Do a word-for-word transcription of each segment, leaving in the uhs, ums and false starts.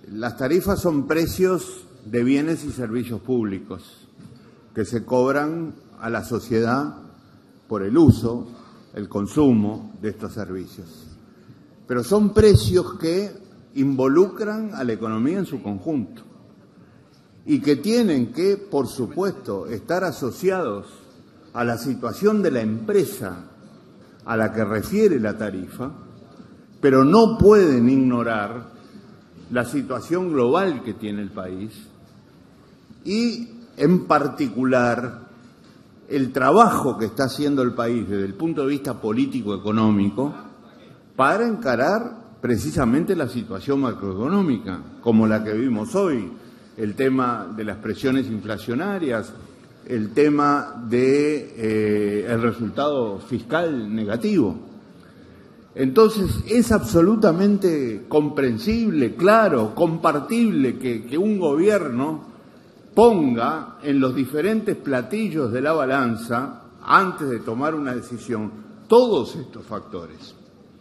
Las tarifas son precios de bienes y servicios públicos que se cobran a la sociedad por el uso, el consumo de estos servicios. Pero son precios que involucran a la economía en su conjunto y que tienen que, por supuesto, estar asociados a la situación de la empresa a la que refiere la tarifa, pero no pueden ignorar la situación global que tiene el país y, en particular, el trabajo que está haciendo el país desde el punto de vista político-económico para encarar precisamente la situación macroeconómica, como la que vivimos hoy, el tema de las presiones inflacionarias, el tema de eh, el resultado fiscal negativo. Entonces, es absolutamente comprensible, claro, compartible que, que un gobierno ponga en los diferentes platillos de la balanza, antes de tomar una decisión, todos estos factores.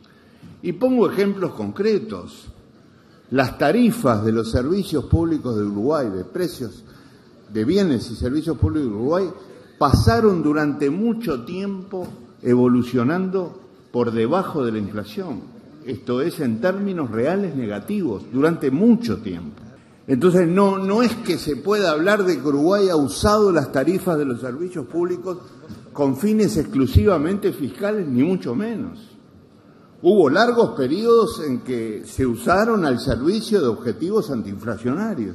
Y pongo ejemplos concretos. Las tarifas de los servicios públicos de Uruguay, de precios de bienes y servicios públicos de Uruguay, pasaron durante mucho tiempo evolucionando por debajo de la inflación. Esto es, en términos reales negativos, durante mucho tiempo. Entonces, no, no es que se pueda hablar de que Uruguay ha usado las tarifas de los servicios públicos con fines exclusivamente fiscales, ni mucho menos. Hubo largos periodos en que se usaron al servicio de objetivos antiinflacionarios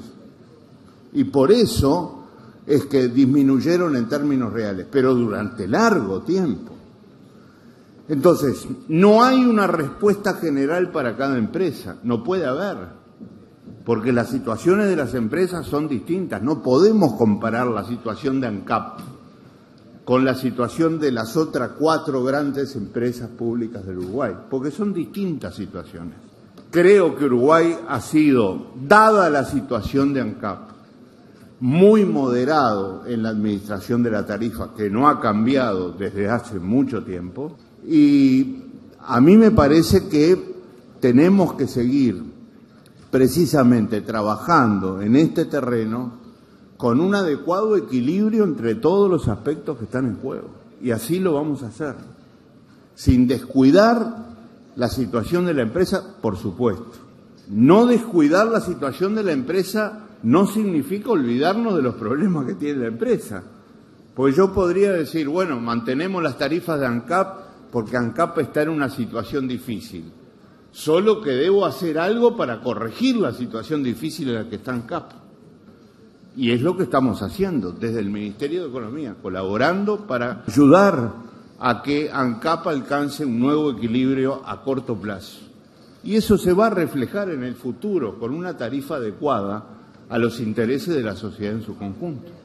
y por eso es que disminuyeron en términos reales, pero durante largo tiempo. Entonces, no hay una respuesta general para cada empresa, no puede haber, porque las situaciones de las empresas son distintas. No podemos comparar la situación de ANCAP con la situación de las otras cuatro grandes empresas públicas del Uruguay, porque son distintas situaciones. Creo que Uruguay ha sido, dada la situación de ANCAP, muy moderado en la administración de la tarifa, que no ha cambiado desde hace mucho tiempo, y a mí me parece que tenemos que seguir precisamente trabajando en este terreno con un adecuado equilibrio entre todos los aspectos que están en juego. Y así lo vamos a hacer, sin descuidar la situación de la empresa, por supuesto. No descuidar la situación de la empresa no significa olvidarnos de los problemas que tiene la empresa. Pues yo podría decir, bueno, mantenemos las tarifas de ANCAP porque ANCAP está en una situación difícil. Solo que debo hacer algo para corregir la situación difícil en la que está ANCAP. Y es lo que estamos haciendo desde el Ministerio de Economía, colaborando para ayudar a que ANCAP alcance un nuevo equilibrio a corto plazo. Y eso se va a reflejar en el futuro con una tarifa adecuada a los intereses de la sociedad en su conjunto.